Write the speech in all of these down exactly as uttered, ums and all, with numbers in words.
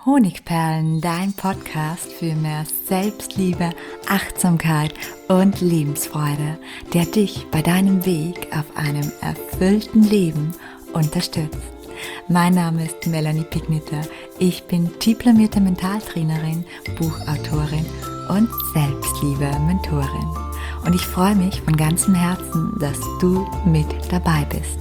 Honigperlen, dein Podcast für mehr Selbstliebe, Achtsamkeit und Lebensfreude, der dich bei deinem Weg auf einem erfüllten Leben unterstützt. Mein Name ist Melanie Pigniter. Ich bin diplomierte Mentaltrainerin, Buchautorin und Selbstliebe-Mentorin. Und ich freue mich von ganzem Herzen, dass du mit dabei bist.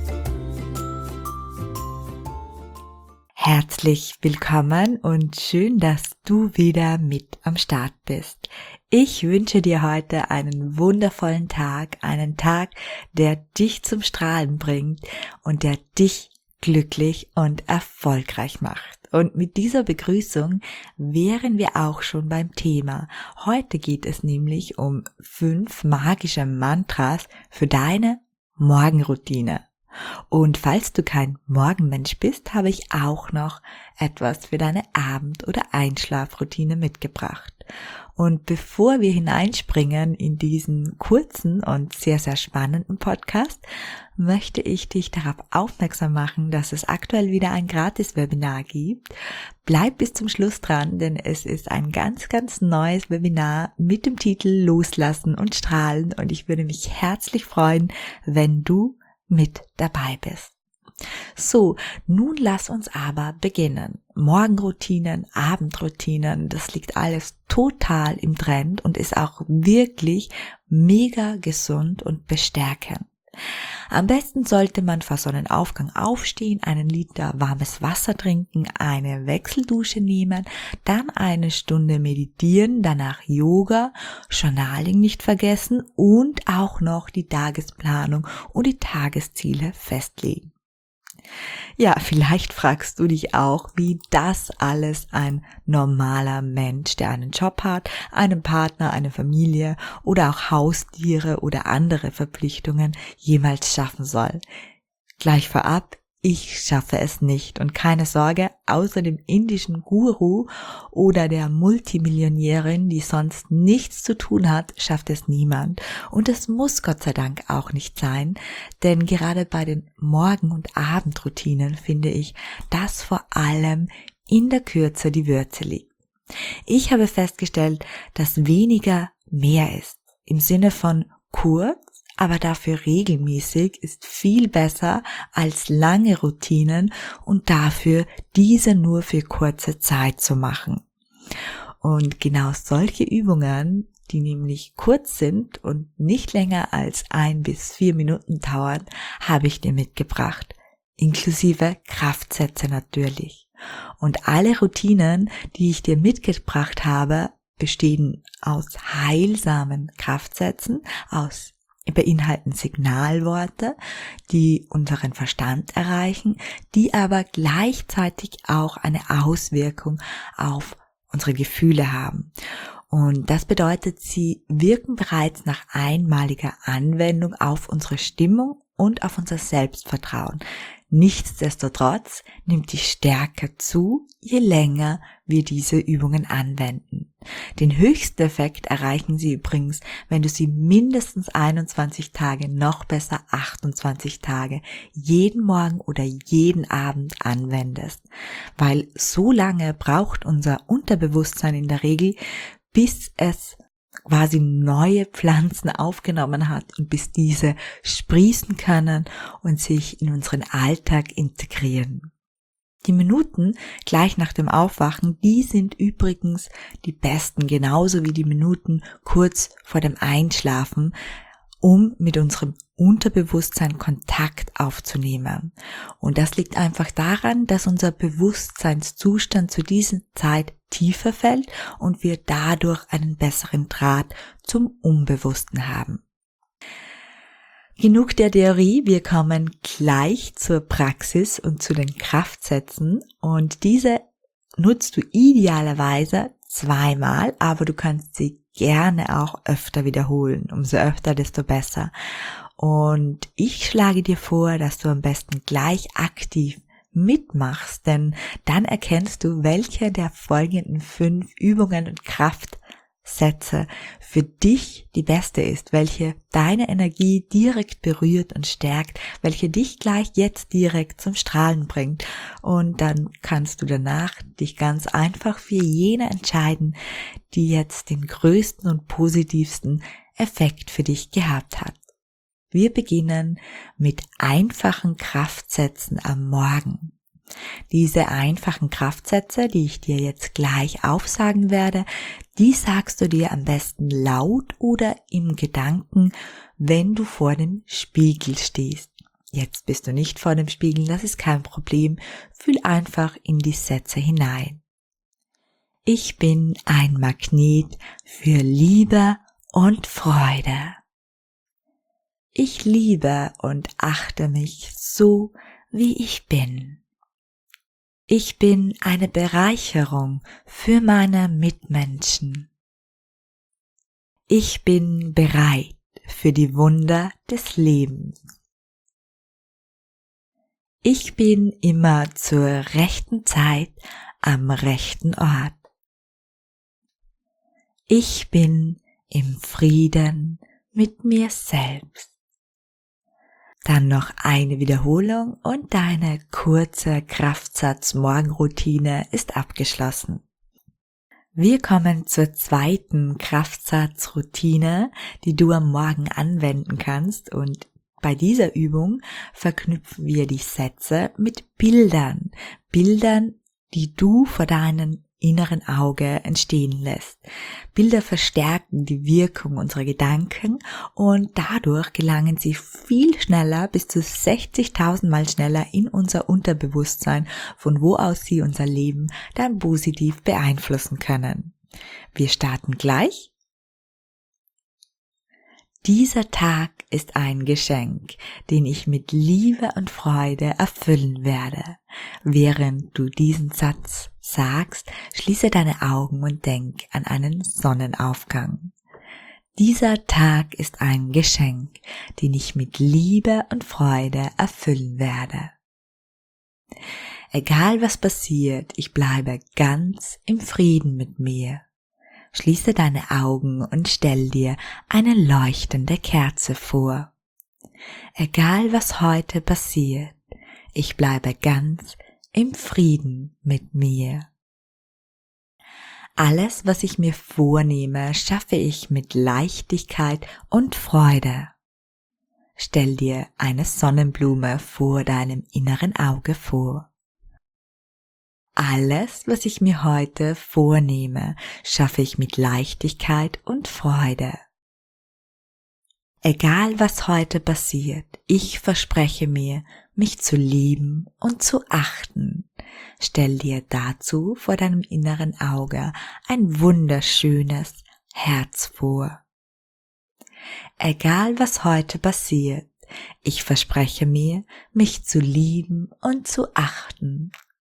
Herzlich willkommen und schön, dass du wieder mit am Start bist. Ich wünsche dir heute einen wundervollen Tag, einen Tag, der dich zum Strahlen bringt und der dich glücklich und erfolgreich macht. Und mit dieser Begrüßung wären wir auch schon beim Thema. Heute geht es nämlich um fünf magische Mantras für deine Morgenroutine. Und falls du kein Morgenmensch bist, habe ich auch noch etwas für deine Abend- oder Einschlafroutine mitgebracht. Und bevor wir hineinspringen in diesen kurzen und sehr, sehr spannenden Podcast, möchte ich dich darauf aufmerksam machen, dass es aktuell wieder ein Gratis-Webinar gibt. Bleib bis zum Schluss dran, denn es ist ein ganz, ganz neues Webinar mit dem Titel Loslassen und Strahlen und ich würde mich herzlich freuen, wenn du mit dabei bist. So, nun lass uns aber beginnen. Morgenroutinen, Abendroutinen, das liegt alles total im Trend und ist auch wirklich mega gesund und bestärkend. Am besten sollte man vor Sonnenaufgang aufstehen, einen Liter warmes Wasser trinken, eine Wechseldusche nehmen, dann eine Stunde meditieren, danach Yoga, Journaling nicht vergessen und auch noch die Tagesplanung und die Tagesziele festlegen. Ja, vielleicht fragst du dich auch, wie das alles ein normaler Mensch, der einen Job hat, einen Partner, eine Familie oder auch Haustiere oder andere Verpflichtungen jemals schaffen soll. Gleich vorab, ich schaffe es nicht und keine Sorge, außer dem indischen Guru oder der Multimillionärin, die sonst nichts zu tun hat, schafft es niemand. Und es muss Gott sei Dank auch nicht sein, denn gerade bei den Morgen- und Abendroutinen finde ich, dass vor allem in der Kürze die Würze liegt. Ich habe festgestellt, dass weniger mehr ist, im Sinne von kurz, aber dafür regelmäßig ist viel besser als lange Routinen und dafür diese nur für kurze Zeit zu machen. Und genau solche Übungen, die nämlich kurz sind und nicht länger als ein bis vier Minuten dauern, habe ich dir mitgebracht, inklusive Kraftsätze natürlich. Und alle Routinen, die ich dir mitgebracht habe, bestehen aus heilsamen Kraftsätzen, aus beinhalten Signalworte, die unseren Verstand erreichen, die aber gleichzeitig auch eine Auswirkung auf unsere Gefühle haben. Und das bedeutet, sie wirken bereits nach einmaliger Anwendung auf unsere Stimmung und auf unser Selbstvertrauen. Nichtsdestotrotz nimmt die Stärke zu, je länger wir diese Übungen anwenden. Den höchsten Effekt erreichen sie übrigens, wenn du sie mindestens einundzwanzig Tage, noch besser achtundzwanzig Tage, jeden Morgen oder jeden Abend anwendest. Weil so lange braucht unser Unterbewusstsein in der Regel, bis es quasi neue Pflanzen aufgenommen hat und bis diese sprießen können und sich in unseren Alltag integrieren. Die Minuten gleich nach dem Aufwachen, die sind übrigens die besten, genauso wie die Minuten kurz vor dem Einschlafen, um mit unserem Unterbewusstsein Kontakt aufzunehmen. Und das liegt einfach daran, dass unser Bewusstseinszustand zu dieser Zeit tiefer fällt und wir dadurch einen besseren Draht zum Unbewussten haben. Genug der Theorie, wir kommen gleich zur Praxis und zu den Kraftsätzen und diese nutzt du idealerweise zweimal, aber du kannst sie gerne auch öfter wiederholen, umso öfter, desto besser. Und ich schlage dir vor, dass du am besten gleich aktiv mitmachst, denn dann erkennst du, welche der folgenden fünf Übungen und Kraft Sätze für dich die beste ist, welche deine Energie direkt berührt und stärkt, welche dich gleich jetzt direkt zum Strahlen bringt. Und dann kannst du danach dich ganz einfach für jene entscheiden, die jetzt den größten und positivsten Effekt für dich gehabt hat. Wir beginnen mit einfachen Kraftsätzen am Morgen. Diese einfachen Kraftsätze, die ich dir jetzt gleich aufsagen werde, die sagst du dir am besten laut oder im Gedanken, wenn du vor dem Spiegel stehst. Jetzt bist du nicht vor dem Spiegel, das ist kein Problem. Fühl einfach in die Sätze hinein. Ich bin ein Magnet für Liebe und Freude. Ich liebe und achte mich so, wie ich bin. Ich bin eine Bereicherung für meine Mitmenschen. Ich bin bereit für die Wunder des Lebens. Ich bin immer zur rechten Zeit am rechten Ort. Ich bin im Frieden mit mir selbst. Dann noch eine Wiederholung und deine kurze Kraftsatz-Morgenroutine ist abgeschlossen. Wir kommen zur zweiten Kraftsatzroutine, die du am Morgen anwenden kannst, und bei dieser Übung verknüpfen wir die Sätze mit Bildern, Bildern, die du vor deinem inneren Auge entstehen lässt. Bilder verstärken die Wirkung unserer Gedanken und dadurch gelangen sie viel schneller, bis zu sechzigtausend Mal schneller in unser Unterbewusstsein, von wo aus sie unser Leben dann positiv beeinflussen können. Wir starten gleich. Dieser Tag ist ein Geschenk, den ich mit Liebe und Freude erfüllen werde. Während du diesen Satz sagst, schließe deine Augen und denk an einen Sonnenaufgang. Dieser Tag ist ein Geschenk, den ich mit Liebe und Freude erfüllen werde. Egal was passiert, ich bleibe ganz im Frieden mit mir. Schließe deine Augen und stell dir eine leuchtende Kerze vor. Egal was heute passiert, ich bleibe ganz im Frieden mit mir. Alles, was ich mir vornehme, schaffe ich mit Leichtigkeit und Freude. Stell dir eine Sonnenblume vor deinem inneren Auge vor. Alles, was ich mir heute vornehme, schaffe ich mit Leichtigkeit und Freude. Egal was heute passiert, ich verspreche mir, mich zu lieben und zu achten. Stell dir dazu vor deinem inneren Auge ein wunderschönes Herz vor. Egal was heute passiert, ich verspreche mir, mich zu lieben und zu achten.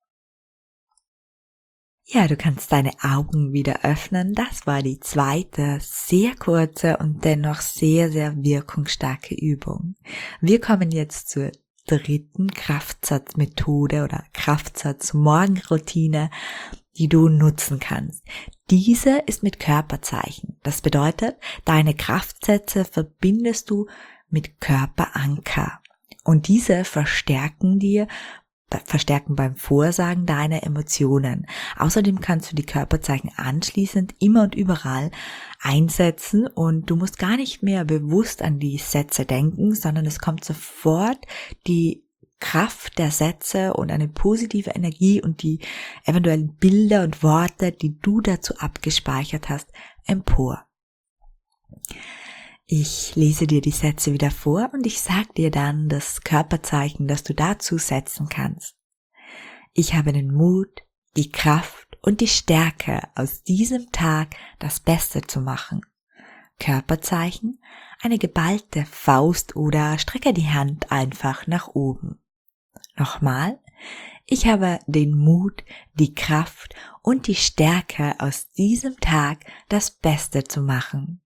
Ja, du kannst deine Augen wieder öffnen. Das war die zweite, sehr kurze und dennoch sehr, sehr wirkungsstarke Übung. Wir kommen jetzt zur dritten Kraftsatzmethode oder Kraftsatz-Morgenroutine, die du nutzen kannst. Diese ist mit Körperzeichen. Das bedeutet, deine Kraftsätze verbindest du mit Körperanker. Und diese verstärken dir verstärken beim Vorsagen deiner Emotionen. Außerdem kannst du die Körperzeichen anschließend immer und überall einsetzen und du musst gar nicht mehr bewusst an die Sätze denken, sondern es kommt sofort die Kraft der Sätze und eine positive Energie und die eventuellen Bilder und Worte, die du dazu abgespeichert hast, empor. Ich lese dir die Sätze wieder vor und ich sag dir dann das Körperzeichen, das du dazu setzen kannst. Ich habe den Mut, die Kraft und die Stärke, aus diesem Tag das Beste zu machen. Körperzeichen, eine geballte Faust oder strecke die Hand einfach nach oben. Nochmal, ich habe den Mut, die Kraft und die Stärke, aus diesem Tag das Beste zu machen.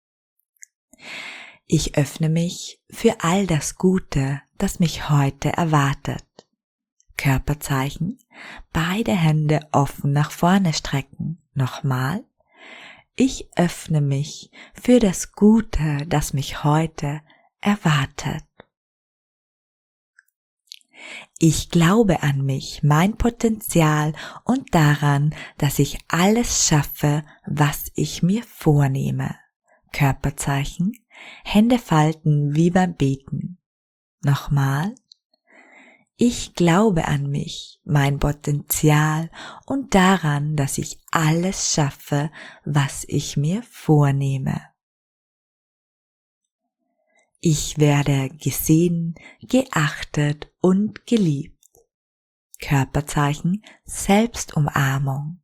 Ich öffne mich für all das Gute, das mich heute erwartet. Körperzeichen, beide Hände offen nach vorne strecken. Nochmal. Ich öffne mich für das Gute, das mich heute erwartet. Ich glaube an mich, mein Potenzial und daran, dass ich alles schaffe, was ich mir vornehme. Körperzeichen, Hände falten wie beim Beten. Nochmal. Ich glaube an mich, mein Potenzial und daran, dass ich alles schaffe, was ich mir vornehme. Ich werde gesehen, geachtet und geliebt. Körperzeichen, Selbstumarmung.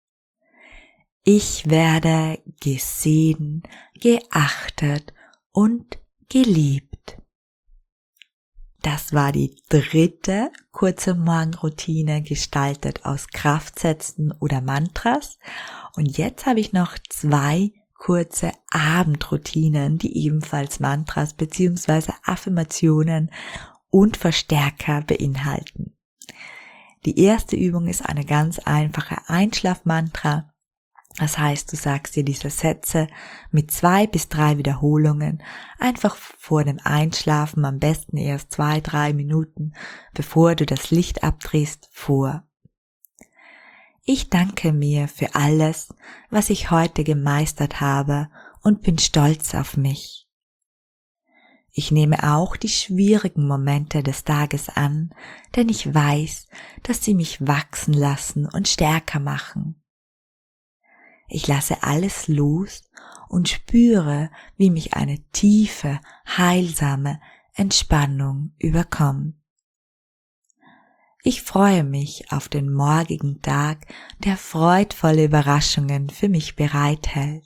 Ich werde gesehen, geachtet und geliebt. Das war die dritte kurze Morgenroutine, gestaltet aus Kraftsätzen oder Mantras. Und jetzt habe ich noch zwei kurze Abendroutinen, die ebenfalls Mantras bzw. Affirmationen und Verstärker beinhalten. Die erste Übung ist eine ganz einfache Einschlafmantra. Das heißt, du sagst dir diese Sätze mit zwei bis drei Wiederholungen einfach vor dem Einschlafen, am besten erst zwei, drei Minuten, bevor du das Licht abdrehst, vor. Ich danke mir für alles, was ich heute gemeistert habe und bin stolz auf mich. Ich nehme auch die schwierigen Momente des Tages an, denn ich weiß, dass sie mich wachsen lassen und stärker machen. Ich lasse alles los und spüre, wie mich eine tiefe, heilsame Entspannung überkommt. Ich freue mich auf den morgigen Tag, der freudvolle Überraschungen für mich bereithält.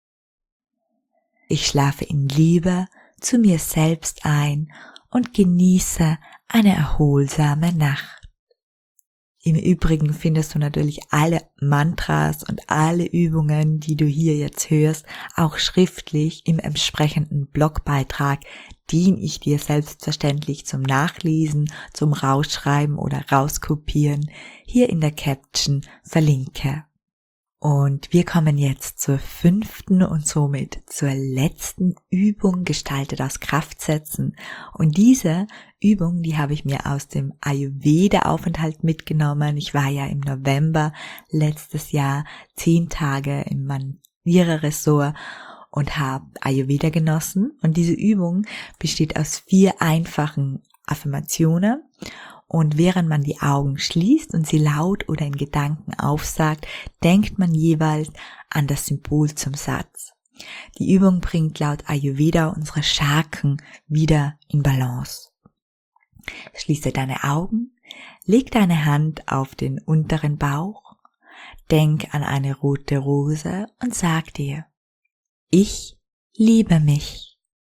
Ich schlafe in Liebe zu mir selbst ein und genieße eine erholsame Nacht. Im Übrigen findest du natürlich alle Mantras und alle Übungen, die du hier jetzt hörst, auch schriftlich im entsprechenden Blogbeitrag, den ich dir selbstverständlich zum Nachlesen, zum Rausschreiben oder Rauskopieren hier in der Caption verlinke. Und wir kommen jetzt zur fünften und somit zur letzten Übung, gestaltet aus Kraftsätzen. Und diese Übung, die habe ich mir aus dem Ayurveda-Aufenthalt mitgenommen. Ich war ja im November letztes Jahr zehn Tage im Manira-Ressort und habe Ayurveda genossen. Und diese Übung besteht aus vier einfachen Affirmationen. Und während man die Augen schließt und sie laut oder in Gedanken aufsagt, denkt man jeweils an das Symbol zum Satz. Die Übung bringt laut Ayurveda unsere Chakren wieder in Balance. Schließe deine Augen, leg deine Hand auf den unteren Bauch, denk an eine rote Rose und sag dir: Ich liebe mich.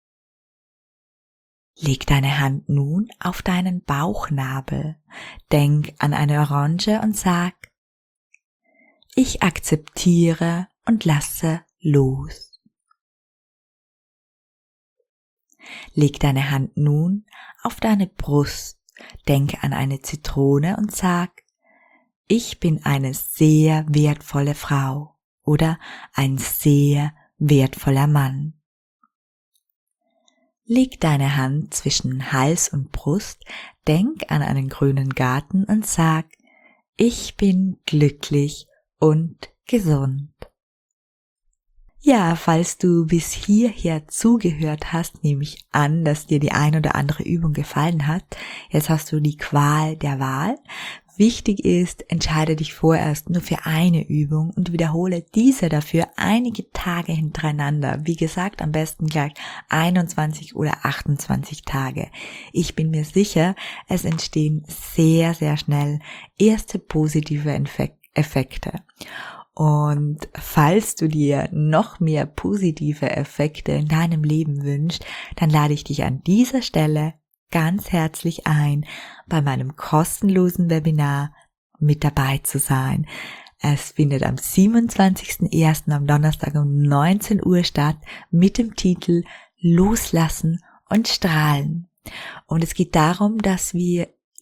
Leg deine Hand nun auf deinen Bauchnabel, denk an eine Orange und sag: Ich akzeptiere und lasse los. Leg deine Hand nun auf deine Brust, denk an eine Zitrone und sag: Ich bin eine sehr wertvolle Frau oder ein sehr wertvoller Mann. Leg deine Hand zwischen Hals und Brust, denk an einen grünen Garten und sag: Ich bin glücklich und gesund. Ja, falls du bis hierher zugehört hast, nehme ich an, dass dir die ein oder andere Übung gefallen hat. Jetzt hast du die Qual der Wahl. Wichtig ist, entscheide dich vorerst nur für eine Übung und wiederhole diese dafür einige Tage hintereinander. Wie gesagt, am besten gleich einundzwanzig oder achtundzwanzig Tage. Ich bin mir sicher, es entstehen sehr, sehr schnell erste positive Effekte. Und falls du dir noch mehr positive Effekte in deinem Leben wünschst, dann lade ich dich an dieser Stelle ganz herzlich ein, bei meinem kostenlosen Webinar mit dabei zu sein. Es findet am siebenundzwanzigsten ersten am Donnerstag um neunzehn Uhr statt mit dem Titel Loslassen und Strahlen. Und es geht darum, dass wir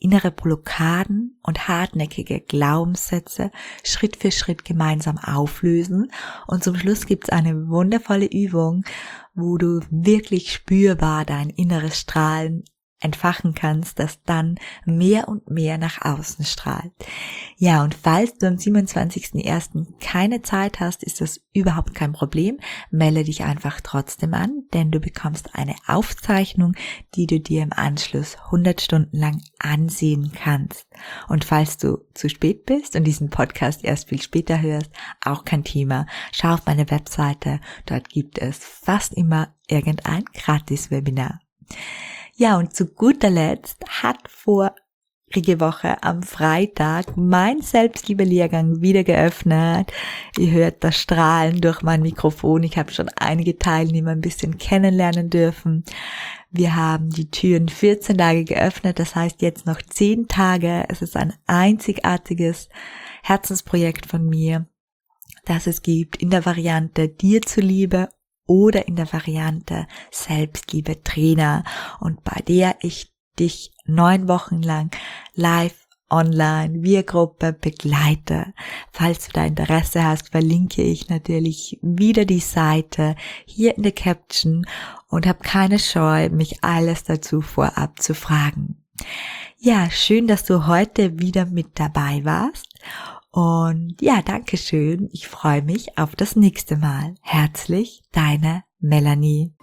innere Blockaden und hartnäckige Glaubenssätze Schritt für Schritt gemeinsam auflösen. Und zum Schluss gibt's eine wundervolle Übung, wo du wirklich spürbar dein inneres Strahlen entfachen kannst, das dann mehr und mehr nach außen strahlt. Ja, und falls du am siebenundzwanzigsten ersten keine Zeit hast, ist das überhaupt kein Problem. Melde dich einfach trotzdem an, denn du bekommst eine Aufzeichnung, die du dir im Anschluss hundert Stunden lang ansehen kannst. Und falls du zu spät bist und diesen Podcast erst viel später hörst, auch kein Thema. Schau auf meine Webseite, dort gibt es fast immer irgendein Gratis-Webinar. Ja, und zu guter Letzt hat vorige Woche am Freitag mein Selbstliebe-Lehrgang wieder geöffnet. Ihr hört das Strahlen durch mein Mikrofon. Ich habe schon einige Teilnehmer ein bisschen kennenlernen dürfen. Wir haben die Türen vierzehn Tage geöffnet, das heißt jetzt noch zehn Tage. Es ist ein einzigartiges Herzensprojekt von mir, das es gibt in der Variante Dir zuliebe oder in der Variante Selbstliebe Trainer, und bei der ich dich neun Wochen lang live online via Gruppe begleite. Falls du da Interesse hast, verlinke ich natürlich wieder die Seite hier in der Caption und hab keine Scheu, mich alles dazu vorab zu fragen. Ja, schön, dass du heute wieder mit dabei warst. Und ja, danke schön. Ich freue mich auf das nächste Mal. Herzlich, deine Melanie.